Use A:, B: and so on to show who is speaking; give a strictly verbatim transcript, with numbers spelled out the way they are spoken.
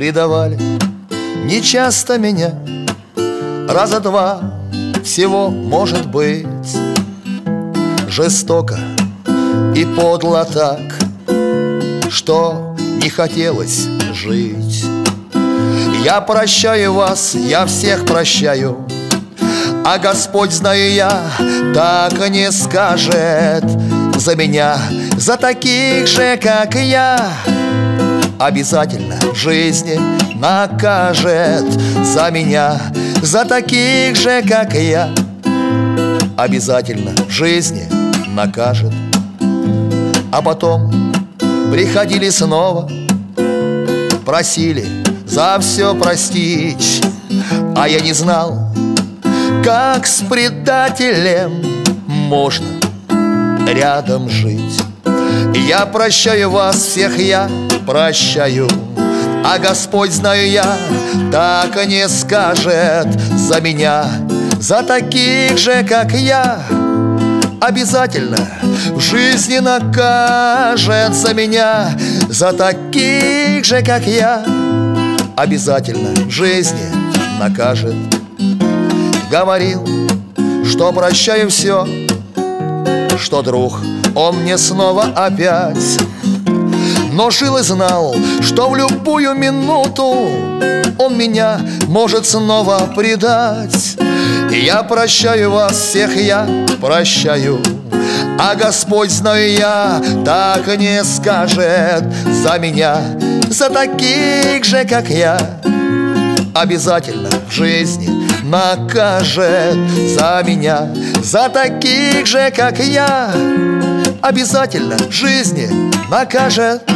A: предавали. Не часто меня, раза два всего, может быть. Жестоко и подло так, что не хотелось жить. Я прощаю вас, я всех прощаю, а Господь, знаю я, так и не скажет за меня, за таких же, как я. Обязательно в жизни накажет за меня, за таких же, как я. Обязательно в жизни накажет. А потом приходили снова, просили за все простить, а я не знал, как с предателем можно рядом жить. Я прощаю вас всех, я прощаю, а Господь, знаю я, так и не скажет за меня, за таких же, как я. Обязательно в жизни накажет за меня, за таких же, как я. Обязательно в жизни накажет. Говорил, что прощаю все, что друг он мне снова опять. Но жил и знал, что в любую минуту он меня может снова предать. И я прощаю вас всех, я прощаю, а Господь, знаю я, так и не скажет за меня, за таких же, как я. Обязательно в жизни накажет за меня, за таких же, как я. Обязательно в жизни накажет.